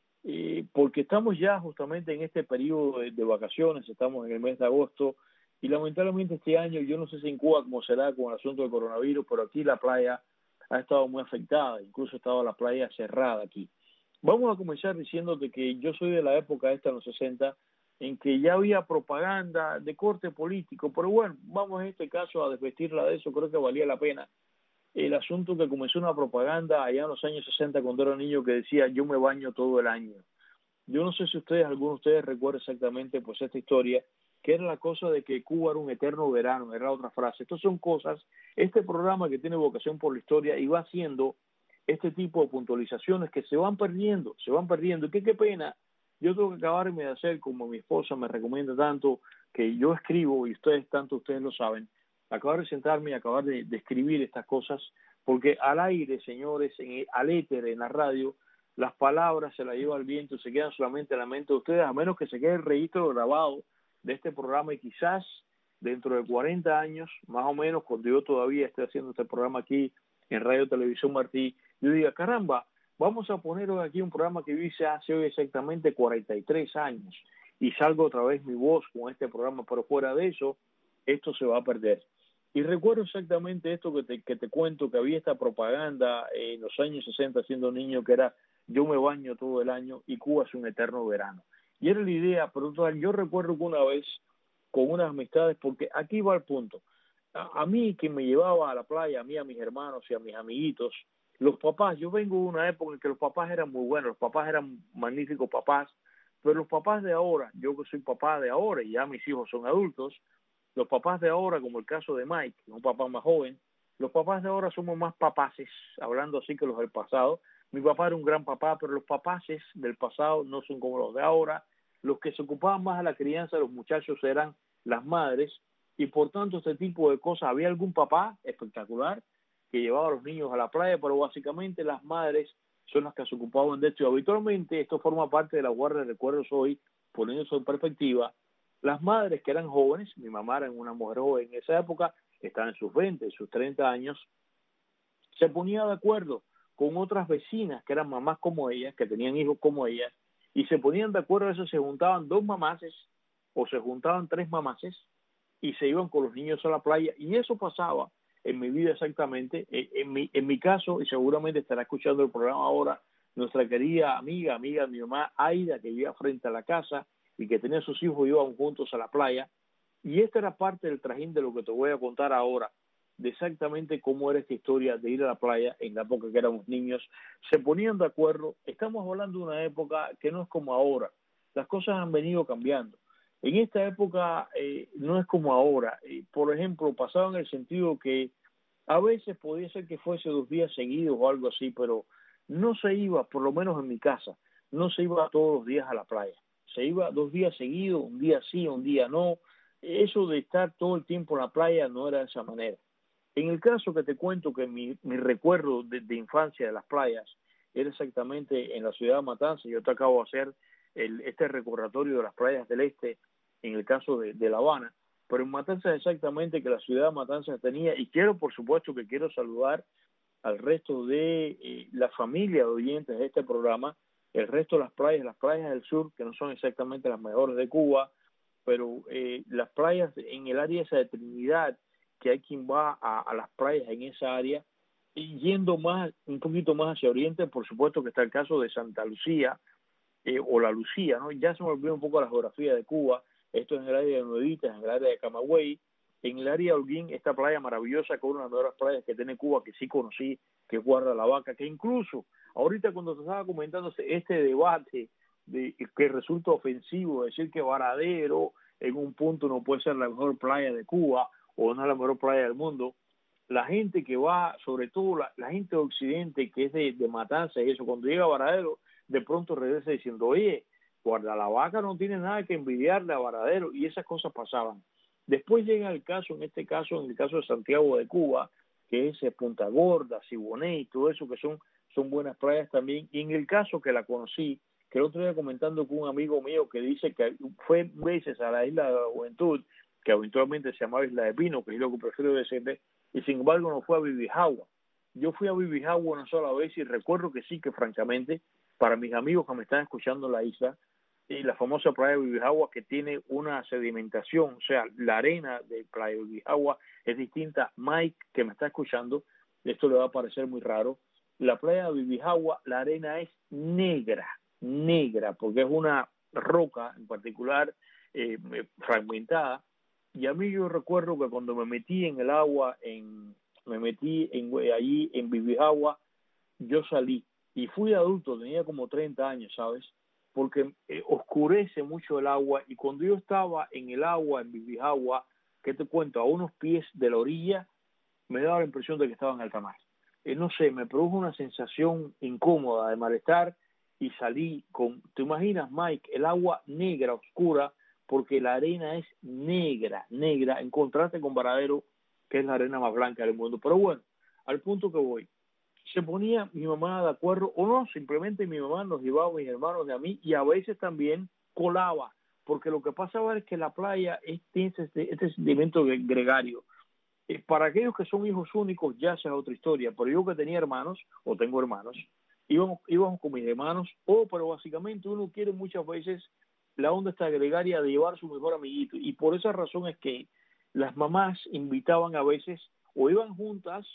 eh, porque estamos ya justamente en este periodo de, de vacaciones, estamos en el mes de agosto, y lamentablemente este año, yo no sé si en Cuba cómo será con el asunto del coronavirus, pero aquí la playa ha estado muy afectada, incluso estaba la playa cerrada aquí. Vamos a comenzar diciéndote que yo soy de la época esta, en los sesenta, en que ya había propaganda de corte político, pero bueno, vamos en este caso a desvestirla de eso, creo que valía la pena. El asunto que comenzó una propaganda allá en los años sesenta cuando era niño que decía, yo me baño todo el año. Yo no sé si ustedes, algunos de ustedes recuerdan exactamente pues esta historia, que era la cosa de que Cuba era un eterno verano, era otra frase. Estas son cosas, este programa que tiene vocación por la historia y va haciendo este tipo de puntualizaciones que se van perdiendo, se van perdiendo. Y que qué pena, yo tengo que acabarme de hacer, como mi esposa me recomienda tanto, que yo escribo, y ustedes tanto ustedes lo saben, acabar de sentarme y acabar de, de escribir estas cosas, porque al aire, señores, en el, al éter, en la radio, las palabras se las lleva el viento, se quedan solamente en la mente de ustedes, a menos que se quede el registro grabado de este programa, y quizás dentro de cuarenta años, más o menos, cuando yo todavía esté haciendo este programa aquí en Radio Televisión Martí, yo diga, caramba, vamos a poner hoy aquí un programa que hice hace hoy exactamente cuarenta y tres años, y salgo otra vez mi voz con este programa, pero fuera de eso, esto se va a perder. Y recuerdo exactamente esto que te, que te cuento, que había esta propaganda en los años sesenta, siendo niño, que era, yo me baño todo el año y Cuba es un eterno verano. Y era la idea, pero yo recuerdo que una vez, con unas amistades, porque aquí va el punto, a, a mí que me llevaba a la playa, a mí, a mis hermanos y a mis amiguitos, los papás, yo vengo de una época en que los papás eran muy buenos, los papás eran magníficos papás, pero los papás de ahora, yo que soy papá de ahora y ya mis hijos son adultos, los papás de ahora, como el caso de Mike, un papá más joven, los papás de ahora somos más papaces, hablando así que los del pasado. Mi papá era un gran papá, pero los papaces del pasado no son como los de ahora. Los que se ocupaban más de la crianza de los muchachos eran las madres, y por tanto este tipo de cosas, había algún papá espectacular que llevaba a los niños a la playa, pero básicamente las madres son las que se ocupaban de esto, y habitualmente esto forma parte de la guardia de recuerdos hoy, poniéndose en perspectiva. Las madres que eran jóvenes, mi mamá era una mujer joven en esa época, estaba en sus veinte, en sus treinta años, se ponía de acuerdo con otras vecinas que eran mamás como ellas, que tenían hijos como ellas, y se ponían de acuerdo, eso se juntaban dos mamaces o se juntaban tres mamaces y se iban con los niños a la playa, y eso pasaba en mi vida exactamente, en, en, mi, en mi caso, y seguramente estará escuchando el programa ahora, nuestra querida amiga, amiga de mi mamá, Aida, que vivía frente a la casa y que tenía sus hijos y iban juntos a la playa, y esta era parte del trajín de lo que te voy a contar ahora, de exactamente cómo era esta historia de ir a la playa en la época que éramos niños. Se ponían de acuerdo. Estamos hablando de una época que no es como ahora, las cosas han venido cambiando. En esta época eh, no es como ahora. Eh, por ejemplo, pasaba en el sentido que a veces podía ser que fuese dos días seguidos o algo así, pero no se iba, por lo menos en mi casa, no se iba todos los días a la playa. Se iba dos días seguidos, un día sí, un día no. Eso de estar todo el tiempo en la playa no era de esa manera. En el caso que te cuento, que mi, mi recuerdo de, de infancia de las playas era exactamente en la ciudad de Matanzas. Yo te acabo de hacer el, este recordatorio de las playas del este en el caso de, de La Habana, pero en Matanzas exactamente que la ciudad de Matanzas tenía, y quiero por supuesto que quiero saludar al resto de eh, la familia de oyentes de este programa, el resto de las playas, las playas del sur, que no son exactamente las mejores de Cuba, pero eh, las playas en el área esa de Trinidad, que hay quien va a, a las playas en esa área, y yendo más, un poquito más hacia oriente, por supuesto que está el caso de Santa Lucía, eh, o la Lucía, ¿no? Ya se me olvidó un poco la geografía de Cuba, esto es en el área de Nuevitas, en el área de Camagüey, en el área de Holguín, esta playa maravillosa, que es una de las mejores playas que tiene Cuba, que sí conocí, que es Guarda la Vaca, que incluso ahorita cuando te estaba comentando este debate de que resulta ofensivo decir que Varadero en un punto no puede ser la mejor playa de Cuba o no es la mejor playa del mundo, la gente que va, sobre todo la, la gente de Occidente que es de, de Matanzas y eso, cuando llega a Varadero, de pronto regresa diciendo, oye, Guarda la Vaca no tiene nada que envidiarle a Varadero, y esas cosas pasaban. Después llega el caso, en este caso, en el caso de Santiago de Cuba, que es Punta Gorda, Siboney y todo eso, que son, son buenas playas también. Y en el caso que la conocí, que el otro día comentando con un amigo mío que dice que fue veces a la Isla de la Juventud, que eventualmente se llamaba Isla de Pino, que es lo que prefiero decirle, y sin embargo no fue a Bibijagua. Yo fui a Bibijagua una sola vez y recuerdo que sí, que francamente, para mis amigos que me están escuchando en la isla, y la famosa playa de Bibijagua, que tiene una sedimentación, o sea, la arena de playa de Bibijagua es distinta. Mike, que me está escuchando, esto le va a parecer muy raro, la playa de Bibijagua, la arena es negra, negra, porque es una roca en particular eh, fragmentada, y a mí yo recuerdo que cuando me metí en el agua, en, me metí en, allí en Bibijagua, yo salí, y fui adulto, tenía como treinta años, ¿sabes?, porque eh, oscurece mucho el agua, y cuando yo estaba en el agua, en Bibijagua, ¿qué te cuento?, a unos pies de la orilla, me daba la impresión de que estaba en alta mar. Eh, no sé, me produjo una sensación incómoda de malestar, y salí con, ¿te imaginas, Mike? El agua negra, oscura, porque la arena es negra, negra, en contraste con Varadero, que es la arena más blanca del mundo. Pero bueno, al punto que voy, se ponía mi mamá de acuerdo, o no, simplemente mi mamá nos llevaba a mis hermanos y a mí, y a veces también colaba, porque lo que pasaba es que la playa es, tiene este, este sentimiento gregario. Eh, para aquellos que son hijos únicos ya sea otra historia, pero yo que tenía hermanos, o tengo hermanos, íbamos, íbamos con mis hermanos, o pero básicamente uno quiere muchas veces la onda esta gregaria de llevar su mejor amiguito, y por esa razón es que las mamás invitaban a veces, o iban juntas,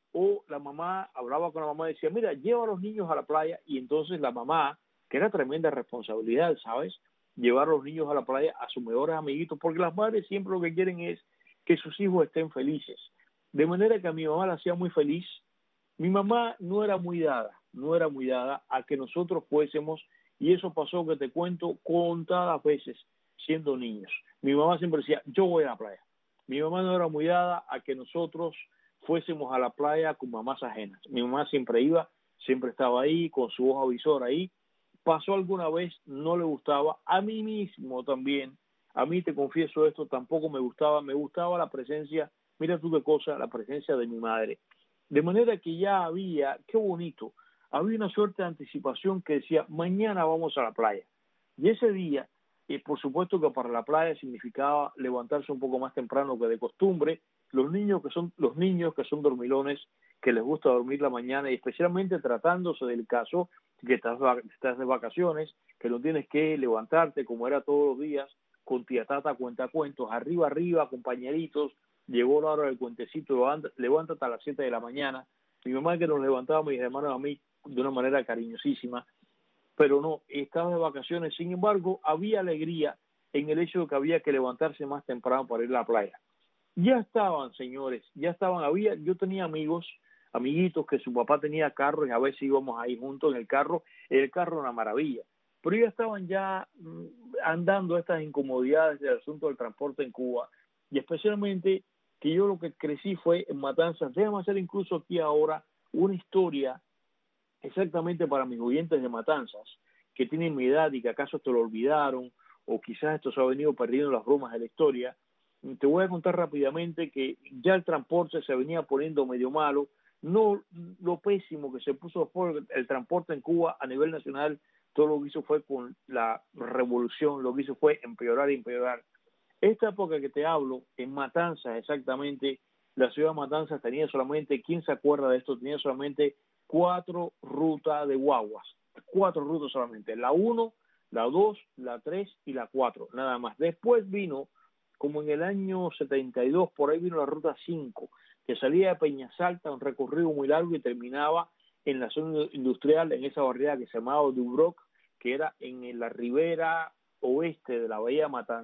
o la mamá hablaba con la mamá y decía, mira, lleva a los niños a la playa, y entonces la mamá, que era tremenda responsabilidad, ¿sabes?, llevar a los niños a la playa a sus mejores amiguitos, porque las madres siempre lo que quieren es que sus hijos estén felices. De manera que a mi mamá la hacía muy feliz. Mi mamá no era muy dada, no era muy dada a que nosotros fuésemos, y eso pasó, que te cuento, contadas veces siendo niños. Mi mamá siempre decía, yo voy a la playa. Mi mamá no era muy dada a que nosotros fuésemos a la playa con mamás ajenas. Mi mamá siempre iba, siempre estaba ahí, con su ojo avisor ahí. Pasó alguna vez, no le gustaba. A mí mismo también, a mí te confieso esto, tampoco me gustaba. Me gustaba la presencia, mira tú qué cosa, la presencia de mi madre. De manera que ya había, qué bonito, había una suerte de anticipación que decía, mañana vamos a la playa. Y ese día, eh, por supuesto que para la playa significaba levantarse un poco más temprano que de costumbre. Los niños que son los niños que son dormilones, que les gusta dormir la mañana, y especialmente tratándose del caso que estás, estás de vacaciones, que no tienes que levantarte como era todos los días, con tía Tata cuenta cuentos, arriba, arriba, compañeritos, llegó la hora del cuentecito, levántate a las siete de la mañana. Mi mamá, que nos levantaba a mis hermanos a mí de una manera cariñosísima, pero no, estaba de vacaciones. Sin embargo, había alegría en el hecho de que había que levantarse más temprano para ir a la playa. Ya estaban, señores, ya estaban, había, yo tenía amigos, amiguitos que su papá tenía carro, y a veces íbamos ahí juntos en el carro. El carro era una maravilla, pero ya estaban ya mmm, andando estas incomodidades del asunto del transporte en Cuba, y especialmente que yo lo que crecí fue en Matanzas. Déjame hacer incluso aquí ahora una historia exactamente para mis oyentes de Matanzas, que tienen mi edad y que acaso te lo olvidaron, o quizás esto se ha venido perdiendo en las bromas de la historia. Te voy a contar rápidamente que ya el transporte se venía poniendo medio malo, no lo pésimo que se puso por el transporte en Cuba a nivel nacional. Todo lo que hizo fue con la revolución, lo que hizo fue empeorar y empeorar. Esta época que te hablo, en Matanzas exactamente, la ciudad de Matanzas tenía solamente, ¿quién se acuerda de esto? Tenía solamente cuatro rutas de guaguas, cuatro rutas solamente, la uno, la dos, la tres y la cuatro, nada más. Después vino, como en el año setenta y dos, por ahí vino la ruta cinco, que salía de Peñasalta, un recorrido muy largo, y terminaba en la zona industrial, en esa barriada que se llamaba Dubroc, que era en la ribera oeste de la bahía de Matanzas,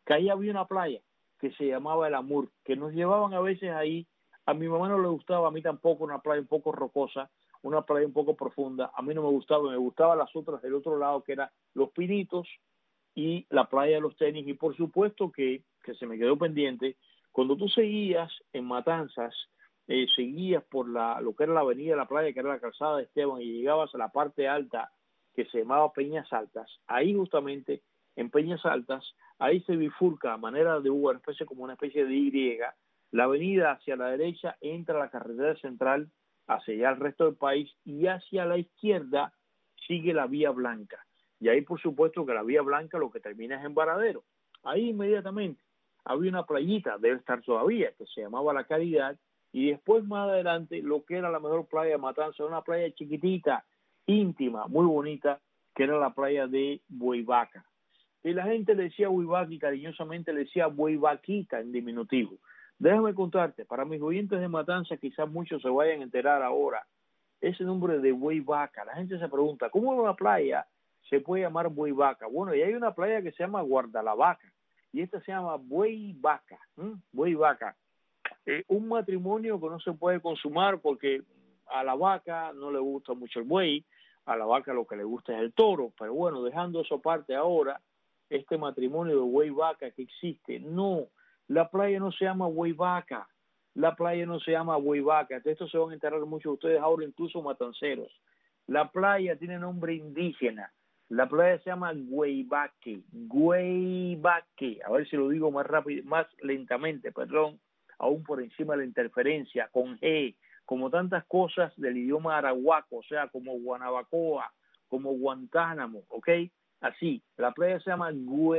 que ahí había una playa que se llamaba El Amur, que nos llevaban a veces ahí. A mi mamá no le gustaba, a mí tampoco, una playa un poco rocosa, una playa un poco profunda. A mí no me gustaba, me gustaban las otras del otro lado, que eran Los Pinitos y la playa de los tenis. Y por supuesto que, que se me quedó pendiente, cuando tú seguías en Matanzas, eh, seguías por la lo que era la avenida de la playa, que era la calzada de Esteban, y llegabas a la parte alta que se llamaba Peñas Altas. Ahí justamente, en Peñas Altas, ahí se bifurca a manera de U, una especie como una especie de Y. La avenida hacia la derecha entra a la carretera central hacia allá el resto del país, y hacia la izquierda sigue la Vía Blanca. Y ahí por supuesto que la Vía Blanca lo que termina es en Varadero. Ahí inmediatamente había una playita, debe estar todavía, que se llamaba La Caridad, y después más adelante lo que era la mejor playa de Matanza, una playa chiquitita, íntima, muy bonita, que era la playa de Bueyvaca. Y la gente le decía Bueyvaca y cariñosamente le decía Bueyvaquita en diminutivo. Déjame contarte, para mis oyentes de Matanza, quizás muchos se vayan a enterar ahora, ese nombre de Bueyvaca. La gente se pregunta, ¿cómo una playa se puede llamar Bueyvaca? Bueno, y hay una playa que se llama Guardalavaca, y esta se llama Bueyvaca, ¿eh? Bueyvaca. Eh, un matrimonio que no se puede consumar porque a la vaca no le gusta mucho el buey, a la vaca lo que le gusta es el toro. Pero bueno, dejando eso aparte ahora, este matrimonio de Bueyvaca que existe, no, la playa no se llama Bueyvaca, la playa no se llama Bueyvaca. De esto se van a enterar muchos de ustedes ahora, incluso matanceros. La playa tiene nombre indígena, la playa se llama Gueyvaque, Gueyvaque, a ver si lo digo más rápido, más lentamente, perdón, aún por encima de la interferencia, con G, como tantas cosas del idioma arahuaco, o sea, como Guanabacoa, como Guantánamo, ¿ok? Así, la playa se llama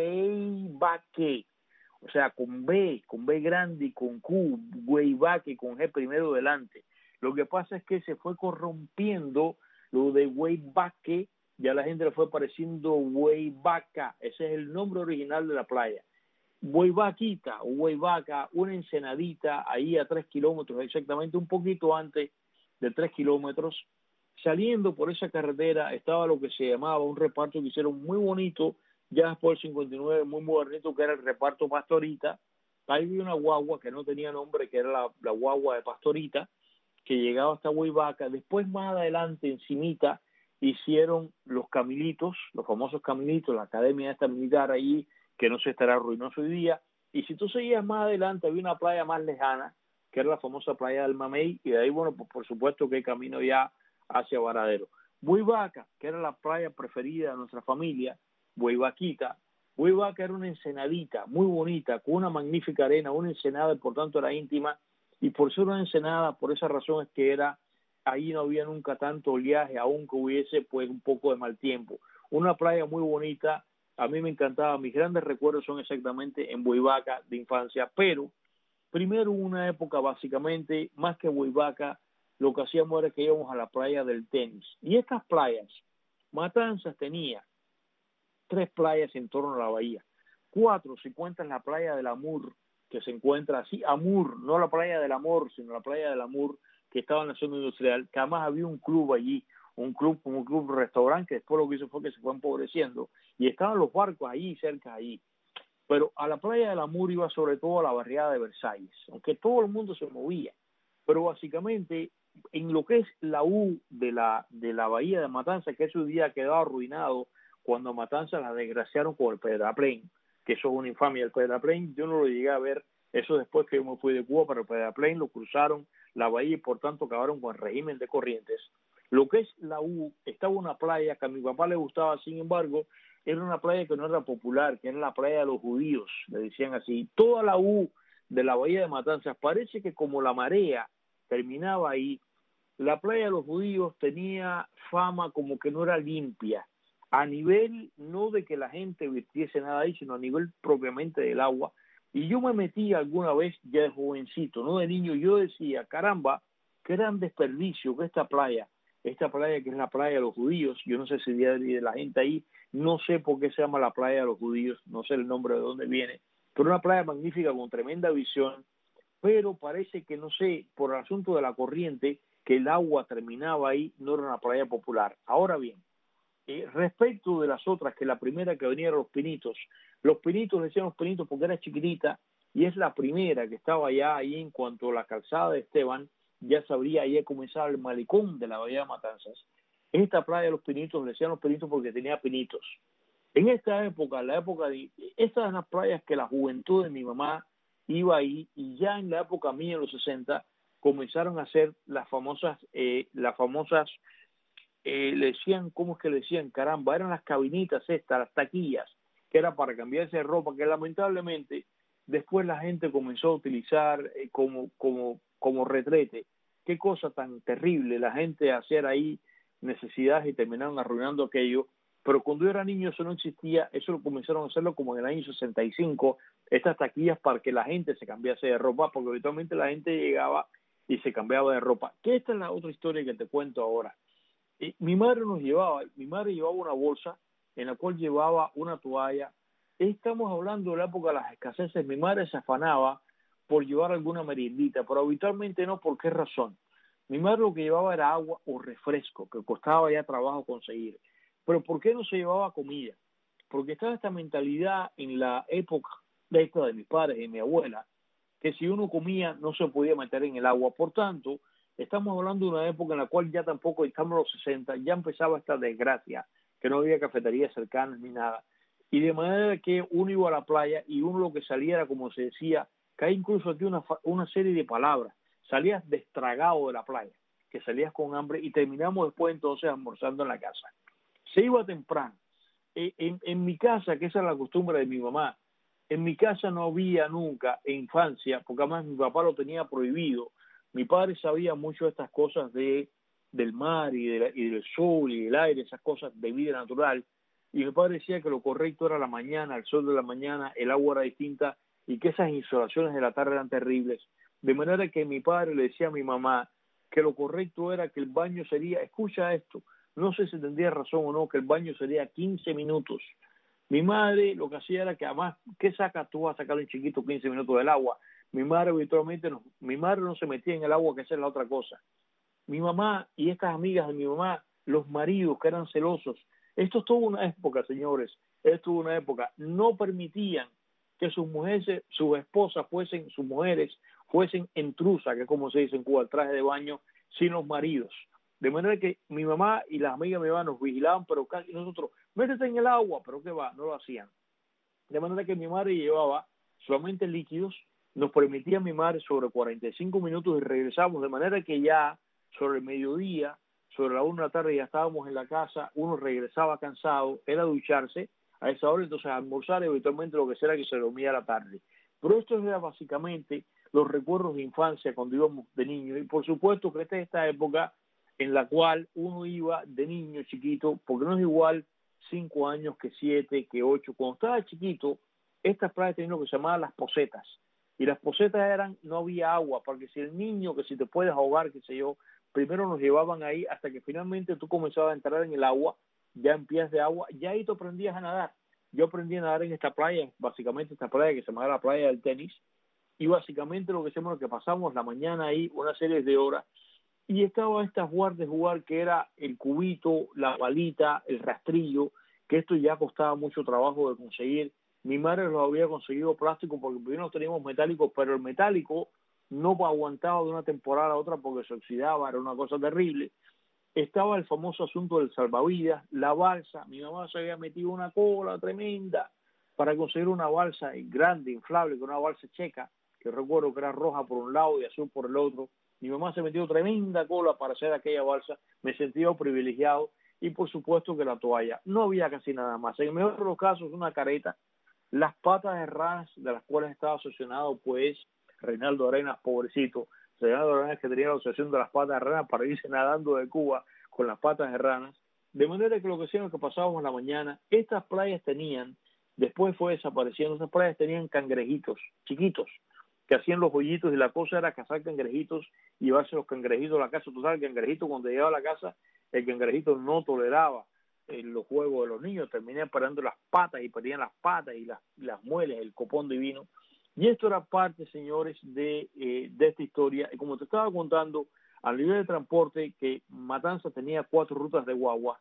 Gueyvaque, o sea, con B, con B grande y con Q, Gueyvaque, con G primero delante. Lo que pasa es que se fue corrompiendo lo de Gueyvaque, ya la gente le fue pareciendo Bueyvaca, ese es el nombre original de la playa. Bueyvaquita o Bueyvaca, una ensenadita ahí a tres kilómetros, exactamente un poquito antes de tres kilómetros. Saliendo por esa carretera estaba lo que se llamaba un reparto que hicieron muy bonito, ya después del cincuenta y nueve, muy modernito, que era el reparto Pastorita. Ahí había una guagua que no tenía nombre, que era la, la guagua de Pastorita, que llegaba hasta Bueyvaca. Después más adelante, encimita, hicieron los caminitos, los famosos caminitos, la academia esta militar ahí, que no se estará ruinoso hoy día. Y si tú seguías más adelante, había una playa más lejana, que era la famosa playa del Mamey, y de ahí, bueno, pues por supuesto que hay camino ya hacia Varadero. Bueyvaca, que era la playa preferida de nuestra familia, Bueyvaquita. Bueyvaca era una ensenadita muy bonita, con una magnífica arena, una ensenada, y por tanto era íntima, y por ser una ensenada, por esa razón es que era, ahí no había nunca tanto oleaje, aunque hubiese pues un poco de mal tiempo. Una playa muy bonita, a mí me encantaba, mis grandes recuerdos son exactamente en Bueyvaca de infancia, pero primero hubo una época básicamente, más que Bueyvaca, lo que hacíamos era que íbamos a la playa del tenis. Y estas playas, Matanzas tenía tres playas en torno a la bahía, cuatro si cuentas la playa del Amur, que se encuentra así, Amur, no la playa del Amor, sino la playa del Amur, que estaba en la zona industrial, que además había un club allí, un club, un club restaurante, que después lo que hizo fue que se fue empobreciendo, y estaban los barcos allí, cerca allí. Pero a la playa del Amur iba sobre todo a la barriada de Versalles, aunque todo el mundo se movía, pero básicamente en lo que es la U de la, de la bahía de Matanzas, que ese día quedó arruinado cuando a Matanzas la desgraciaron con el Pedraplén, que eso es una infamia. El Pedraplén yo no lo llegué a ver, eso después que yo me fui de Cuba, pero el Pedraplén lo cruzaron la bahía y por tanto acabaron con el régimen de Corrientes. Lo que es la U, estaba una playa que a mi papá le gustaba, sin embargo, era una playa que no era popular, que era la playa de los judíos, le decían así. Toda la U de la bahía de Matanzas, parece que como la marea terminaba ahí, la playa de los judíos tenía fama como que no era limpia, a nivel no de que la gente virtiese nada ahí, sino a nivel propiamente del agua. Y yo me metí alguna vez ya de jovencito, no de niño, yo decía, caramba, qué gran desperdicio que esta playa, esta playa que es la playa de los judíos, yo no sé si de la gente ahí, no sé por qué se llama la playa de los judíos, no sé el nombre de dónde viene, pero una playa magnífica con tremenda visión, pero parece que, no sé, por el asunto de la corriente, que el agua terminaba ahí, no era una playa popular. Ahora bien, Eh, respecto de las otras, que la primera que venía era Los Pinitos, Los Pinitos, le decían Los Pinitos porque era chiquitita, y es la primera que estaba ya ahí en cuanto a la calzada de Esteban, ya sabría, ahí comenzaba el malecón de la Bahía de Matanzas. Esta playa de Los Pinitos, le decían Los Pinitos porque tenía pinitos. En esta época, la época de, estas eran las playas que la juventud de mi mamá iba ahí, y ya en la época mía, en los sesenta, comenzaron a hacer las famosas, eh, las famosas, eh, le decían, ¿cómo es que le decían? Caramba, eran las cabinitas estas, las taquillas, que era para cambiarse de ropa, que lamentablemente después la gente comenzó a utilizar eh, como, como, como retrete. Qué cosa tan terrible, la gente hacer ahí necesidades y terminaron arruinando aquello. Pero cuando yo era niño eso no existía, eso lo comenzaron a hacerlo como en el año sesenta y cinco, estas taquillas para que la gente se cambiase de ropa, porque habitualmente la gente llegaba y se cambiaba de ropa. Que esta es la otra historia que te cuento ahora. Y mi madre nos llevaba, mi madre llevaba una bolsa en la cual llevaba una toalla. Estamos hablando de la época de las escaseces. Mi madre se afanaba por llevar alguna meriendita, pero habitualmente no. ¿Por qué razón? Mi madre lo que llevaba era agua o refresco, que costaba ya trabajo conseguir. Pero ¿por qué no se llevaba comida? Porque estaba esta mentalidad en la época de esta de mis padres y de mi abuela, que si uno comía no se podía meter en el agua. Por tanto, estamos hablando de una época en la cual ya tampoco, estamos en los sesenta, ya empezaba esta desgracia, que no había cafeterías cercanas ni nada. Y de manera que uno iba a la playa y uno lo que salía era, como se decía, que hay incluso aquí una, una serie de palabras, salías destragado de la playa, que salías con hambre, y terminamos después entonces almorzando en la casa. Se iba temprano. En, en mi casa, que esa es la costumbre de mi mamá, en mi casa no había nunca, en infancia, porque además mi papá lo tenía prohibido. Mi padre sabía mucho de estas cosas de, del mar y, de la, y del sol y del aire, esas cosas de vida natural. Y mi padre decía que lo correcto era la mañana, el sol de la mañana, el agua era distinta, y que esas insolaciones de la tarde eran terribles. De manera que mi padre le decía a mi mamá que lo correcto era que el baño sería, escucha esto, no sé si tendría razón o no, que el baño sería quince minutos. Mi madre lo que hacía era que, además, ¿qué sacas tú a sacar un chiquito quince minutos del agua? Mi madre habitualmente no, mi madre no se metía en el agua, que esa es la otra cosa. Mi mamá y estas amigas de mi mamá, los maridos que eran celosos, esto es toda una época, señores, esto es toda una época, no permitían que sus mujeres, sus esposas fuesen, sus mujeres fuesen intrusas, que es como se dice en Cuba, el traje de baño, sin los maridos. De manera que mi mamá y las amigas de mi mamá nos vigilaban, pero casi nosotros, métete en el agua, pero qué va, no lo hacían. De manera que mi madre llevaba solamente líquidos, nos permitía mi madre sobre cuarenta y cinco minutos y regresamos, de manera que ya sobre el mediodía, sobre la una de la tarde ya estábamos en la casa, uno regresaba cansado, era ducharse, a esa hora entonces almorzar y habitualmente lo que sea que se dormía a la tarde. Pero esto era básicamente los recuerdos de infancia cuando íbamos de niños, y por supuesto que esta es esta época en la cual uno iba de niño chiquito, porque no es igual cinco años que siete, que ocho. Cuando estaba chiquito, estas playas tenían lo que se llamaban las posetas, y las posetas eran, no había agua, porque si el niño, que si te puedes ahogar, qué sé yo, primero nos llevaban ahí hasta que finalmente tú comenzabas a entrar en el agua, ya en pies de agua, ya ahí tú aprendías a nadar. Yo aprendí a nadar en esta playa, básicamente esta playa que se llama la playa del tenis, y básicamente lo que hacemos es que pasamos la mañana ahí una serie de horas, y estaba esta jugar de jugar que era el cubito, la balita, el rastrillo, que esto ya costaba mucho trabajo de conseguir. Mi madre lo había conseguido plástico porque primero teníamos metálico, pero el metálico no aguantaba de una temporada a otra porque se oxidaba, era una cosa terrible. Estaba el famoso asunto del salvavidas, la balsa. Mi mamá se había metido una cola tremenda para conseguir una balsa grande, inflable, con una balsa checa, que recuerdo que era roja por un lado y azul por el otro. Mi mamá se metió tremenda cola para hacer aquella balsa, me sentía privilegiado, y por supuesto que la toalla. No había casi nada más. En el mejor de los casos, una careta, las patas de ranas de las cuales estaba asociado pues Reinaldo Arenas, pobrecito, Reinaldo Arenas, que tenía la asociación de las patas de ranas para irse nadando de Cuba con las patas de ranas. De manera que lo que hacíamos que pasábamos la mañana, estas playas tenían, después fue desapareciendo, estas playas tenían cangrejitos chiquitos, que hacían los hoyitos, y la cosa era cazar cangrejitos y llevarse los cangrejitos a la casa. Tú sabes, el cangrejito cuando llegaba a la casa, el cangrejito no toleraba eh, los juegos de los niños, terminaban parando las patas y perdían las patas y las, y las muelas, el copón divino. Y esto era parte, señores, de, eh, de esta historia. Y como te estaba contando, al nivel de transporte, que Matanzas tenía cuatro rutas de guagua,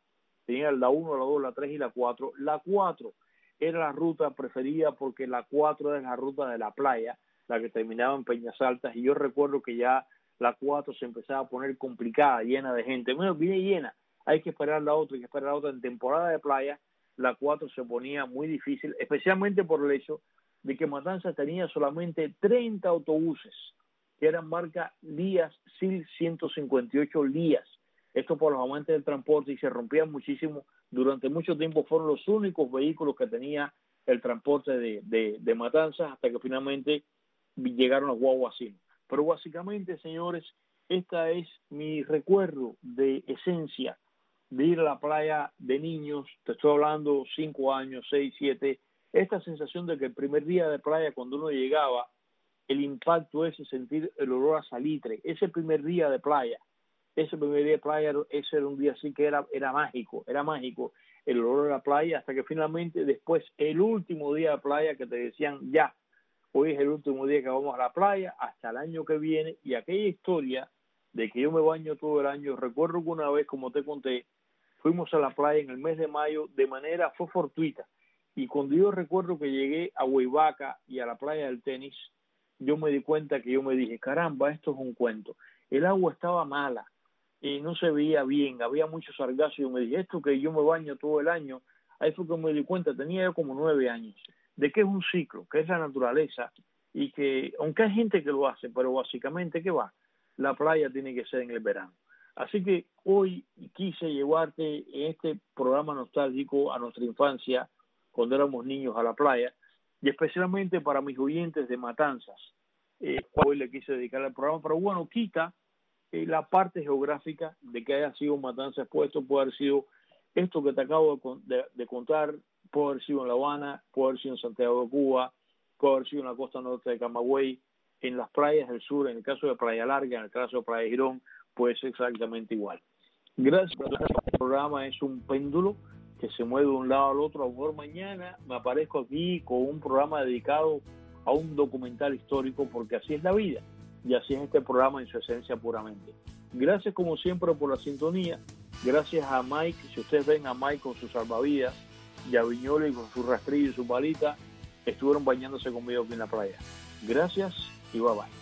tenía la uno, la dos, la tres y la cuatro. La cuatro era la ruta preferida porque la cuatro era la ruta de la playa, la que terminaba en Peñas Altas, y yo recuerdo que ya la cuatro se empezaba a poner complicada, llena de gente. Bueno, viene llena, hay que esperar la otra, hay que esperar la otra. En temporada de playa, la cuatro se ponía muy difícil, especialmente por el hecho de que Matanzas tenía solamente treinta autobuses, que eran marca Lías, S I L ciento cincuenta y ocho Lías. Esto por los amantes del transporte, y se rompían muchísimo. Durante mucho tiempo fueron los únicos vehículos que tenía el transporte de, de, de Matanzas, hasta que finalmente llegaron los guaguacinos. Pero básicamente, señores, esta es mi recuerdo de esencia de ir a la playa de niños. Te estoy hablando cinco años, seis, siete. Esta sensación de que el primer día de playa, cuando uno llegaba, el impacto ese, sentir el olor a salitre, ese primer día de playa, ese primer día de playa, ese era un día así que era, era mágico, era mágico el olor a la playa, hasta que finalmente después el último día de playa que te decían ya, hoy es el último día que vamos a la playa, hasta el año que viene. Y aquella historia de que yo me baño todo el año, recuerdo que una vez, como te conté, fuimos a la playa en el mes de mayo de manera, fue fortuita, y cuando yo recuerdo que llegué a Huaybaca y a la playa del tenis, yo me di cuenta que yo me dije, caramba, esto es un cuento. El agua estaba mala, y no se veía bien, había mucho sargazo, y yo me dije, esto que yo me baño todo el año, ahí fue que me di cuenta, tenía yo como nueve años, de que es un ciclo, que es la naturaleza, y que, aunque hay gente que lo hace, pero básicamente, ¿qué va? La playa tiene que ser en el verano. Así que hoy quise llevarte en este programa nostálgico a nuestra infancia, cuando éramos niños, a la playa, y especialmente para mis oyentes de Matanzas. Eh, hoy le quise dedicar al programa, pero bueno, quita eh, la parte geográfica de que haya sido Matanzas puesto, puede haber sido esto que te acabo de, de, de contar, puede haber sido en La Habana, puede haber sido en Santiago de Cuba, puede haber sido en la costa norte de Camagüey, en las playas del sur, en el caso de Playa Larga, en el caso de Playa Girón, puede ser exactamente igual. Gracias por el programa, es un péndulo que se mueve de un lado al otro. A lo mejor mañana me aparezco aquí con un programa dedicado a un documental histórico, porque así es la vida, y así es este programa en su esencia puramente. Gracias como siempre por la sintonía, gracias a Mike. Si ustedes ven a Mike con sus salvavidas, y a Viñola con su rastrillo y su palita, estuvieron bañándose conmigo aquí en la playa. Gracias y bye bye.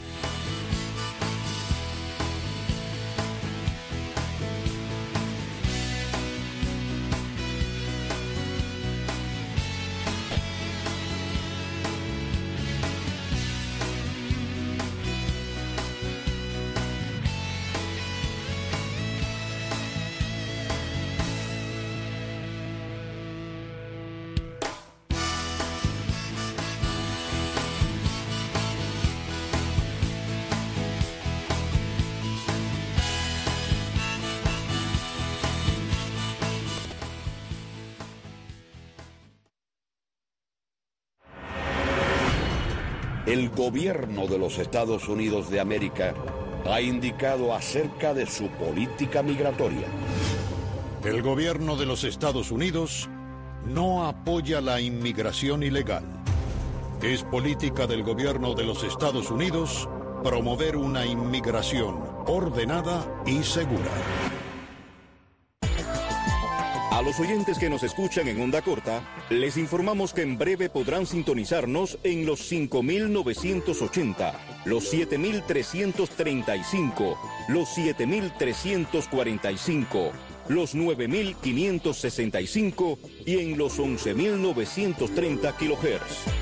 El gobierno de los Estados Unidos de América ha indicado acerca de su política migratoria. El gobierno de los Estados Unidos no apoya la inmigración ilegal. Es política del gobierno de los Estados Unidos promover una inmigración ordenada y segura. A los oyentes que nos escuchan en onda corta, les informamos que en breve podrán sintonizarnos en los cinco mil novecientos ochenta, los siete mil trescientos treinta y cinco, los siete mil trescientos cuarenta y cinco, los nueve mil quinientos sesenta y cinco y en los once mil novecientos treinta kilohertz.